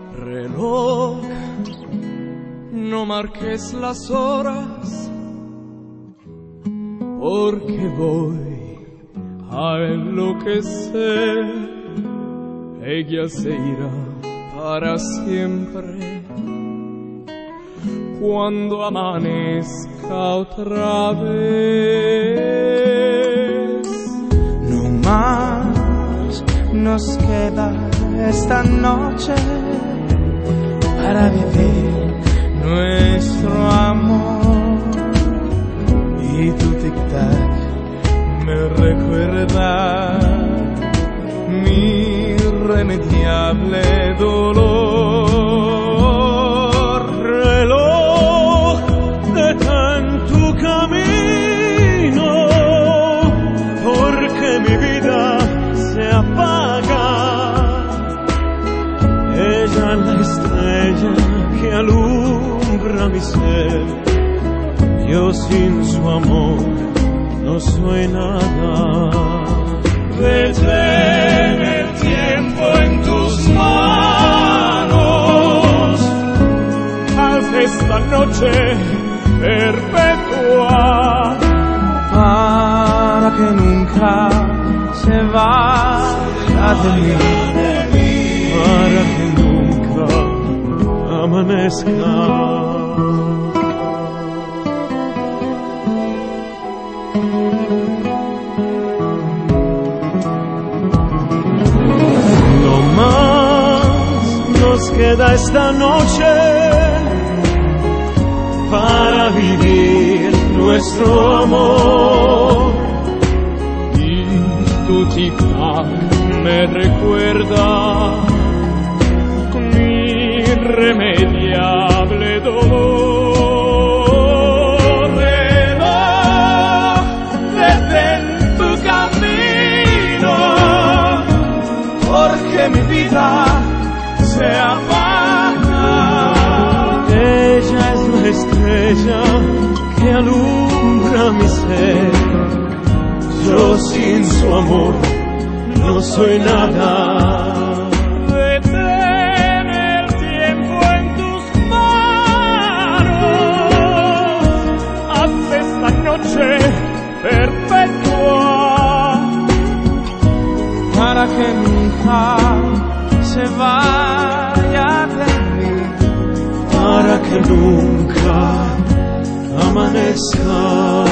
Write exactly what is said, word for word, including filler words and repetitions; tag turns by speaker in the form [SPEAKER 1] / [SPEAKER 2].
[SPEAKER 1] Reloj, no marques las horas, porque voy a enloquecer. Ella se irá para siempre cuando amanezca otra vez.
[SPEAKER 2] No más nos queda esta noche para vivir nuestro amor. Y tu tic-tac me recuerda mi irremediable dolor. Reloj, detén tu camino, porque mi vida se apaga. Ella es la estrella que alumbra mi ser. Yo sin su amor no soy nada. Detén el tiempo en tus manos, haz esta noche perpetua, para que nunca se vaya de mí, para que nunca amanezca. Nos queda esta noche para vivir nuestro amor.
[SPEAKER 1] Y tu tic-tac me recuerda mi irremediable dolor. Reloj, detén tu camino, porque mi vida se apaga.
[SPEAKER 2] Ella es la estrella que alumbra mi ser. Yo sin su amor no soy nada.
[SPEAKER 1] Detén el tiempo en tus manos, haz esta noche perpetua,
[SPEAKER 2] para que nunca se vaya de mí, para que nunca amanezca.